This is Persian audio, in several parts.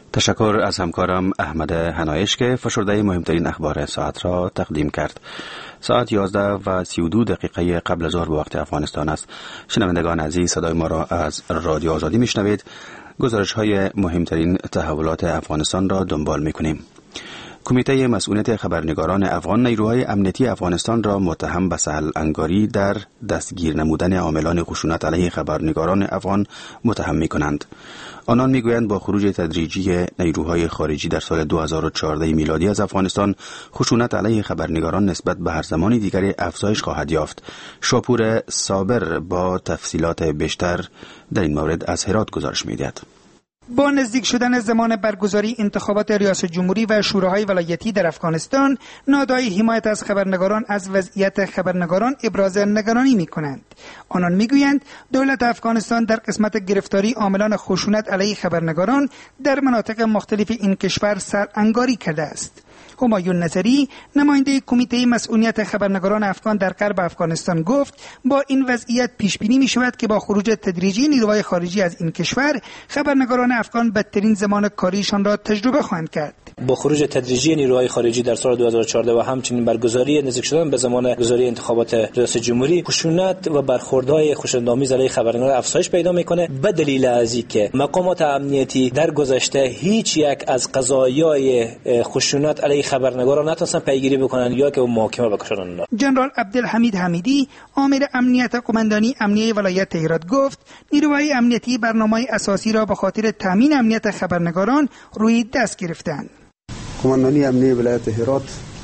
تشکر از همکارم احمد هنایش که فشرده مهمترین اخبار ساعت را تقدیم کرد. ساعت 11:32 قبل از ظهر به وقت افغانستان است. شنوندگان عزیز، صدای ما را از رادیو آزادی میشنوید. گزارش های مهمترین تحولات افغانستان را دنبال میکنیم. کمیته مسئولیت خبرنگاران افغان نیروهای امنیتی افغانستان را متهم به سهل انگاری در دستگیر نمودن عاملان خشونت علیه خبرنگاران افغان متهم می‌کنند. آنان میگویند با خروج تدریجی نیروهای خارجی در سال 2014 میلادی از افغانستان، خشونت علیه خبرنگاران نسبت به هر زمان دیگری افزایش خواهد یافت. شاپور صابر با تفصیلات بیشتر در این مورد از هرات گزارش می‌دهد. با نزدیک شدن زمان برگزاری انتخابات ریاست جمهوری و شوراهای ولایتی در افغانستان، نهادهای حمایت از خبرنگاران از وضعیت خبرنگاران ابراز نگرانی می‌کنند. آنان می‌گویند دولت افغانستان در قسمت گرفتاری عاملان خشونت علیه خبرنگاران در مناطق مختلف این کشور سرانگاری کرده است. همایون نظری، نماینده کمیته مسئولیت خبرنگاران افغان در غرب افغانستان، گفت با این وضعیت پیش بینی می شود که با خروج تدریجی نیروهای خارجی از این کشور، خبرنگاران افغان بدترین زمان کاریشان را تجربه خواهند کرد. با خروج تدریجی نیروهای خارجی در سال 2014 و همچنین برگزاری نزدیک شدن به زمان گذاری انتخابات ریاست جمهوری، خشونت و برخوردهای خشونت‌آمیز علیه خبرنگاران افزایش پیدا میکنه، به دلیل از اینکه مقامات امنیتی در گذشته هیچ یک از قضایای خشونت علیه خبرنگاران نتونستن پیگیری بکنن یا که محاکمه بکشن. جنرال عبدالحمید حمیدی، آمر امنیت قماندانی امنیه ولایت هرات، گفت نیروهای امنیتی برنامه اساسی را به خاطر تامین امنیت خبرنگاران روی دست گرفتند. قماندانی امنیه ولایت هرات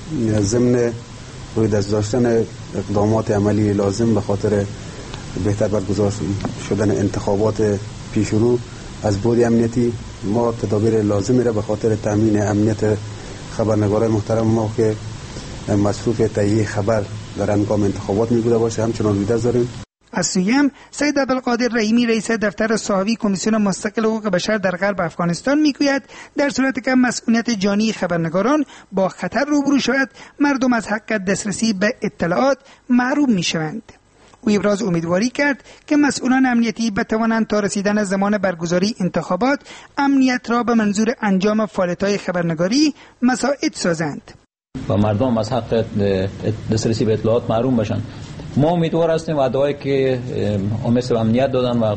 ضمن روی دست داشتن اقدامات عملی لازم به خاطر بهتر برگزار شدن انتخابات پیشرو از بود امنیتی، ما تدابیر لازمی را به خاطر تامین امنیت خبرنگاران محترم ما که مصروف تهیه خبر در هنگام انتخابات می‌بوده باشه همچنان روی دست داریم. از سویم سید عبدالقادر رحیمی، رئیس دفتر صحافی کمیسیون مستقل حقوق بشر در غرب افغانستان، میگوید در صورتی که مسئولیت جانی خبرنگاران با خطر روبرو شود، مردم از حق دسترسی به اطلاعات محروم میشوند. او ابراز امیدواری کرد که مسئولان امنیتی بتوانند تا رسیدن زمان برگزاری انتخابات امنیت را به منظور انجام فعالیت‌های خبرنگاری مساعد سازند و مردم از حق دسترسی به اطلاعات محروم باشند. ما امیدوار هستیم وعده‌ای که امید امنیت دادن و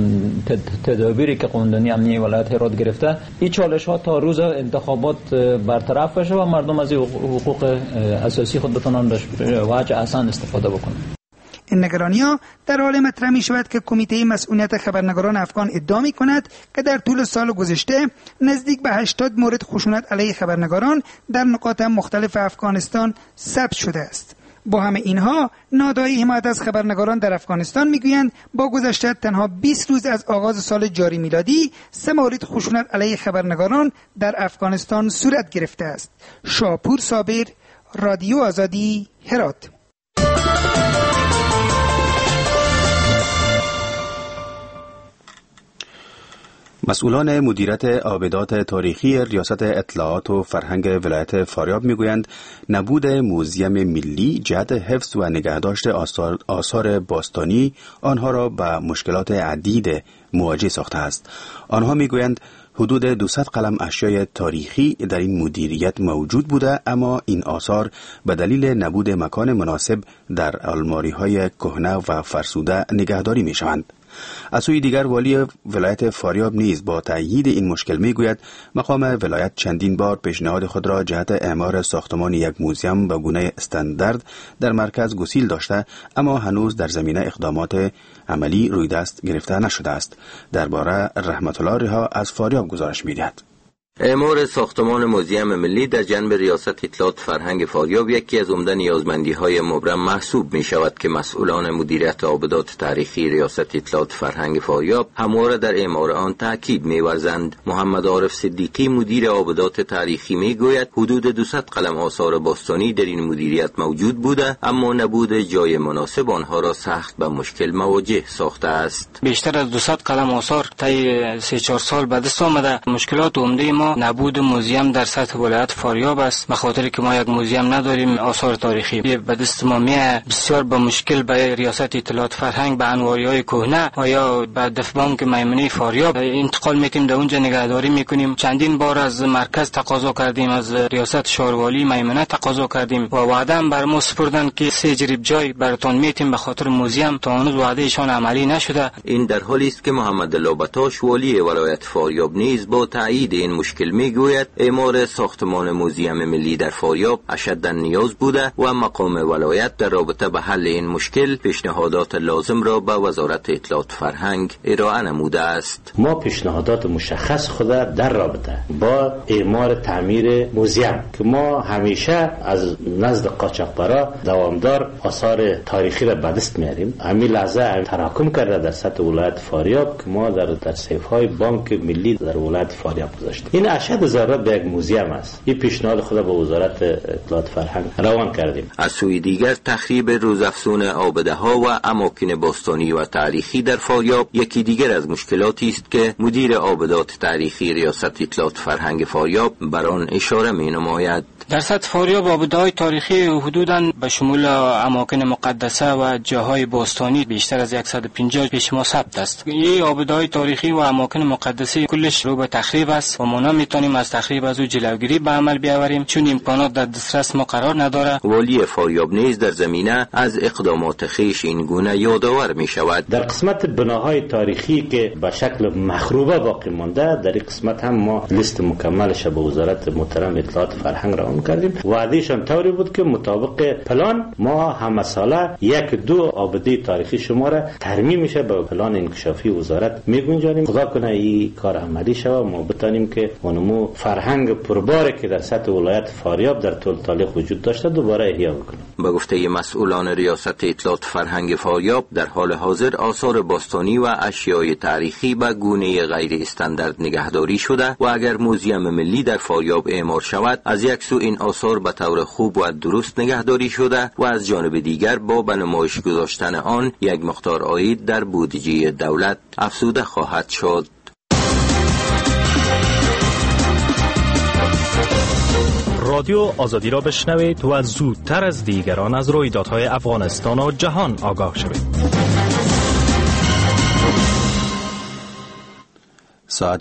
تدابیری که قماندانی امنیه ولایت هرات گرفته، این چالش‌ها تا روز انتخابات برطرف بشه و مردم از حقوق اساسی خود بتونن وجه احسن استفاده بکنن. این نگرانی‌ها در حال مطرح می‌شود که کمیته مسئولیت خبرنگاران افغان ادعا می‌کند که در طول سال گذشته نزدیک به 80 مورد خشونت علیه خبرنگاران در نقاط مختلف افغانستان ثبت شده است. با همه اینها، نهادهای حمایت از خبرنگاران در افغانستان میگویند با گذشته تنها 20 روز از آغاز سال جاری میلادی 3 مورد خشونت علیه خبرنگاران در افغانستان صورت گرفته است. شاپور صابر، رادیو آزادی، هرات. مسئولان مدیریت آبدات تاریخی ریاست اطلاعات و فرهنگ ولایت فاریاب میگویند نبود موزیم ملی جهت حفظ و نگهداشت آثار باستانی آنها را به مشکلات عدید مواجه ساخته است. آنها میگویند حدود 200 قلم اشیای تاریخی در این مدیریت موجود بوده، اما این آثار به دلیل نبود مکان مناسب در الماری‌های کهنه و فرسوده نگهداری می‌شوند. از سوی دیگر والی ولایت فاریاب نیز با تأیید این مشکل میگوید مقام ولایت چندین بار پیشنهاد خود را جهت اعمار ساختمان یک موزیم به گونه استاندارد در مرکز گسیل داشته، اما هنوز در زمینه اقدامات عملی روی دست گرفته نشده است. درباره رحمت الله رها از فاریاب گزارش می‌دهد. اعمار ساختمان موزیم ملی در جنب ریاست اطلاعات فرهنگ فاریاب یکی از عمده نیازمندی‌های مبرم محسوب می‌شود که مسئولان مدیریت آبدات تاریخی ریاست اطلاعات فرهنگ فاریاب همواره در اعمار آن تاکید می‌ورزند. محمد عارف صدیقی مدیر آبدات تاریخی می‌گوید حدود 200 قلم آثار باستانی در این مدیریت موجود بوده، اما نبود جای مناسب آنها را سخت به مشکل مواجه ساخته است. بیشتر از 200 قلم آثار طی 3-4 سال به دست آمده. مشکلات عمده ما ما نبود موزیم در سطح ولایت فاریاب است، به خاطر که ما یک موزیم نداریم آثار تاریخی. به دست ما میه بسیار به مشکل به ریاست اطلاعات فرهنگ به انواری‌های کهنه و یا به دفبانک میمنه فاریاب انتقال میتیم، در اونجا نگهداری میکنیم. چندین بار از مرکز تقاضا کردیم، از ریاست شهروالی میمنه تقاضا کردیم و وعده هم بر ما سپردن که 3 جریب جای براتون میتیم به خاطر موزیم. تا هنوز وعده ایشان عملی نشده. این در حالی است که محمد لابتاش والی ولایت فاریاب نیز با تایید این مشکل میگوید اعمار ساختمان موزیم ملی در فاریاب اشداً نیاز بوده و مقام ولایت در رابطه به حل این مشکل پیشنهادات لازم را به وزارت اطلاعات فرهنگ ارائه نموده است. ما پیشنهادات مشخص خود در رابطه با اعمار تعمیر موزیم که ما همیشه از نزد قاچاقبرا دوامدار آثار تاریخی را به دست میاریم. همین لحظه تراکم کرده در سطح ولایت فاریاب که ما در سیف‌های بانک ملی در ولایت فاریاب گذاشتیم. این اشد ضرورت به یک موزیم است. این پیشنهاد خود به وزارت اطلاعات فرهنگ روان کردیم. از سوی دیگر تخریب روزافزون آبده‌ها و اماکن باستانی و تاریخی در فاریاب یکی دیگر از مشکلاتی است که مدیر آبدات تاریخی ریاست اطلاعات فرهنگ فاریاب بر آن اشاره می‌نماید. در سطح فاریاب آبده‌های تاریخی حدوداً به شمول اماکن مقدسه و جاهای باستانی بیشتر از 150 پیش ما ثبت است. این آبده‌های تاریخی و اماکن مقدسه کلش رو به تخریب است و ما نمیتونیم از تخریب از او جلوگیری به عمل بیاوریم چون امکانات در دسترس ما قرار نداره. والی فاریاب نیز در زمینه از اقدامات خویش این گونه یادآور می شود. در قسمت بناهای تاریخی که به شکل مخروبه باقی مانده، در این قسمت هم ما لیست مکملش به وزارت محترم اطلاعات فرهنگ روان کردیم. وعدهشان طوری بود که مطابق پلان ما هم ساله 1-2 آبده تاریخی شما را ترمیم میشه به پلان انکشافی وزارت میگنجانیم. خدا کنه این کار عملی شود، ما بتانیم که اونمو فرهنگ پرباره که در سطح ولایت فاریاب در طول تاریخ وجود داشته دوباره احیا بکنیم. به گفته مسئولان ریاست اطلاعات فرهنگ فاریاب در حال حاضر آثار باستانی و اشیای تاریخی به گونه غیر استاندارد نگهداری شده و اگر موزیم ملی در فاریاب اعمار شود از یک سو این آثار به طور خوب و درست نگهداری شده و از جانب دیگر با به نمایش گذاشتن آن یک مقدار عاید در بودجه دولت افزوده خواهد شد. رادیو آزادی را بشنوید و زودتر از دیگران از رویدادهای افغانستان و جهان آگاه شوید. ساعت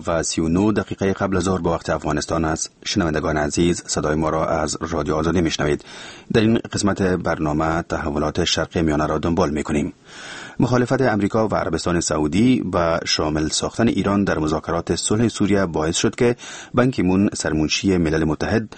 11:39 قبل از ظهر به وقت افغانستان است. شنوندگان عزیز، صدای ما را از رادیو آزادی میشنوید. در این قسمت برنامه تحولات شرق میانه را دنبال میکنیم. مخالفت امریکا و عربستان سعودی و شامل ساختن ایران در مذاکرات صلح سوریه باعث شد که بان کی مون سرمنشی ملل متحد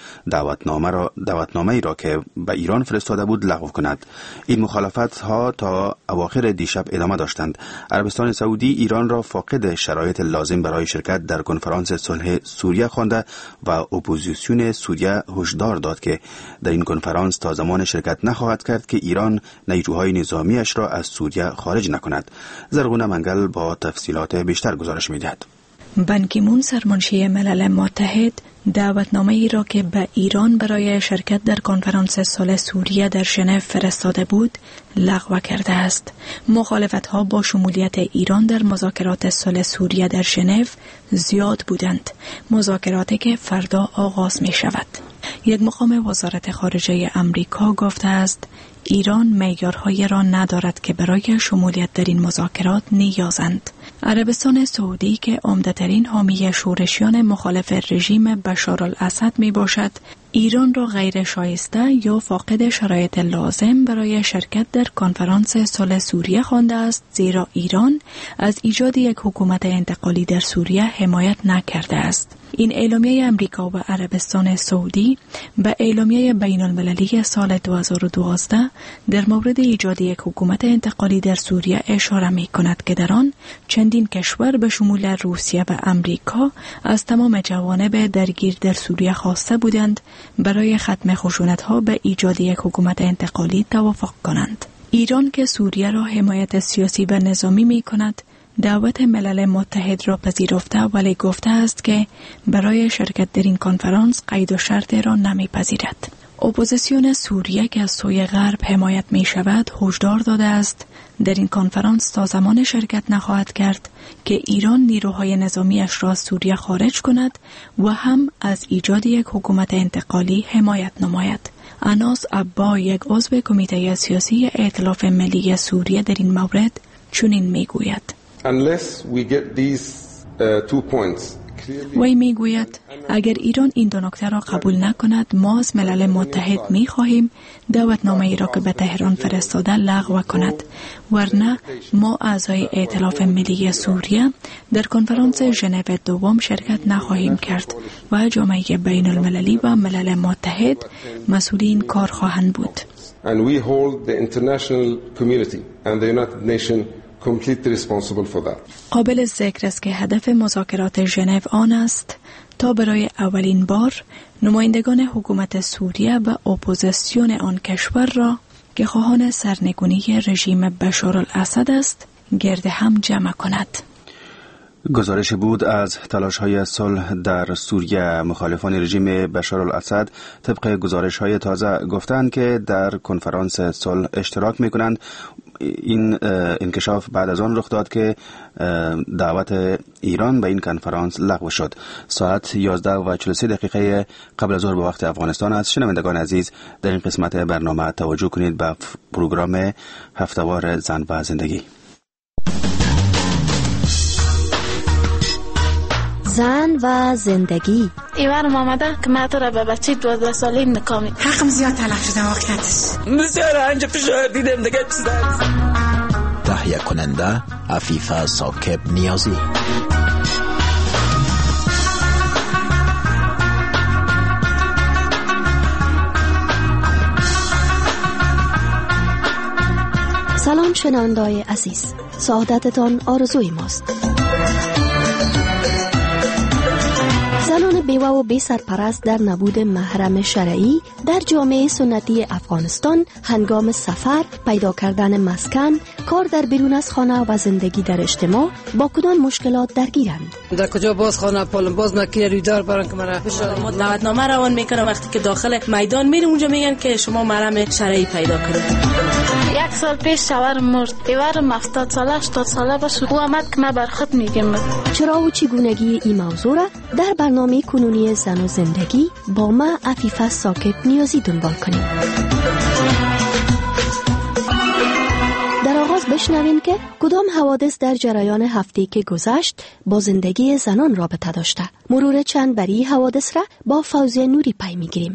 دعوتنامه‌ای را که به ایران فرستاده بود لغو کند. این مخالفت ها تا اواخر دیشب ادامه داشتند. عربستان سعودی ایران را فاقد شرایط لازم برای شرکت در کنفرانس صلح سوریه خوانده و اپوزیسیون سوریه هشدار داد که در این کنفرانس تا زمان شرکت نخواهد کرد که ایران نیروهای نظامیش را از سوریه خارج نکند. زرغونه منگل با تفصیلات بیشتر گزارش می‌دهد. بان کی مون سرمنشی ملل متحد دعوتنامه ای را که به ایران برای شرکت در کنفرانس صلح سوریه در ژنو فرستاده بود لغو کرده است. مخالفت‌ها با شمولیت ایران در مذاکرات صلح سوریه در ژنو زیاد بودند. مذاکراتی که فردا آغاز می شود. یک مقام وزارت خارجه امریکا گفته است ایران معیارهایی را ندارد که برای شمولیت در این مذاکرات نیازند. عربستان سعودی که عمده‌ترین حامی شورشیان مخالف رژیم بشار الاسد می باشد، ایران را غیر شایسته یا فاقد شرایط لازم برای شرکت در کنفرانس صلح سوریه خوانده است، زیرا ایران از ایجاد یک حکومت انتقالی در سوریه حمایت نکرده است. این اعلامیه امریکا و عربستان سعودی به اعلامیه بین المللی سال 2012 در مورد ایجاد یک حکومت انتقالی در سوریه اشاره می کند که در آن چندین کشور به شمول روسیه و امریکا از تمام جوانب درگیر در سوریه خواسته بودند برای ختم خشونت‌ها به ایجاد یک حکومت انتقالی توافق کنند. ایران که سوریه را حمایت سیاسی و نظامی می کند، دعوت ملل متحد را پذیرفته ولی گفته است که برای شرکت در این کنفرانس قید و شرط را نمی‌پذیرد. اپوزیسیون سوریه که از سوی غرب حمایت می شود هشدار داده است در این کنفرانس تا زمان شرکت نخواهد کرد که ایران نیروهای نظامیش را از سوریه خارج کند و هم از ایجاد یک حکومت انتقالی حمایت نماید. اناس عبا، یک عضو کمیته سیاسی ائتلاف ملی سوریه، در این مورد چنین میگوید: وی میگوید اگر ایران این دو نکته را قبول نکند، ما از ملل متحد میخواهیم دعوتنامه ای را که به تهران فرستاده لغو کند، ورنه ما اعضای ائتلاف ملی سوریه در کنفرانس ژنو دوم شرکت نخواهیم کرد و جامعه بین المللی و ملل متحد مسئول این کار خواهند بود. قابل ذکر است که هدف مذاکرات ژنو آن است تا برای اولین بار نمایندگان حکومت سوریه و اپوزیسیون آن کشور را که خواهان سرنگونی رژیم بشارالاسد است گرد هم جمع کند. گزارش بود از تلاش‌های صلح در سوریه. مخالفان رژیم بشارالاسد طبق گزارش‌های تازه گفتند که در کنفرانس صلح اشتراک می‌کنند. این انکشاف بعد از آن رخ داد که دعوت ایران به این کنفرانس لغو شد. ساعت 11:43 قبل از ظهر به وقت افغانستان است. شنوندگان عزیز، در این قسمت برنامه توجه کنید به پروگرام هفته‌وار زن و زندگی. زن و زندگی. ایوانم آمده که من تو را به بچه 12 ساله نکامی. حقم زیاد تلف شده واقعیتش. بسیار انجا فشار دیدم دیگه تهیه کننده عفیفه ثاقب نیازی. سلام شنونده‌های عزیز، سعادتتان آرزوی ماست. زنان بیوه و بی سرپرست در نبود محرم شرعی در جامعه سنتی افغانستان هنگام سفر، پیدا کردن مسکن، کار در بیرون از خانه و زندگی در اجتماع با کدام مشکلات درگیرند؟ در کجا باز خانه پالم باز نکیه ریدار برن که مرا دعوتنامه روان میکنه. وقتی که داخل میدان میره اونجا میگن که شما محرم شرعی پیدا کنید. 1 سال پیش شوهرم مرد. ایوارم 70 ساله 80 ساله باشه. او آمد که من بر خود میگم. چرا و چگونگی این موضوع را در برنامه کنونی زن و زندگی با ما عفیفه ثاقب نیازی دنبال کنیم. در آغاز بشنویم که کدام حوادث در جریان هفته که گذشت با زندگی زنان رابطه داشته. مرور چند بری حوادث را با فوزیه نوری پی میگیریم.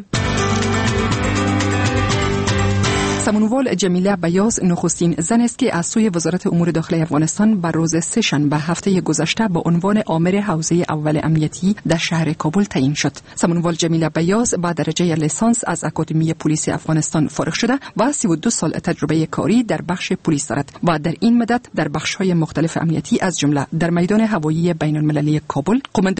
سمنوال جمیله بیاز نخستین زن است که از سوی وزارت امور داخلی افغانستان بر روز سه‌شنبه هفته گذشته با عنوان آمر حوزه اول امنیتی در شهر کابل تعیین شد. سمنوال جمیله بیاز با درجه لیسانس از اکادمی پلیس افغانستان فارغ شده و 32 سال تجربه کاری در بخش پلیس دارد و در این مدت در بخش‌های مختلف امنیتی از جمله در میدان هوایی بین‌المللی کابل قماندانی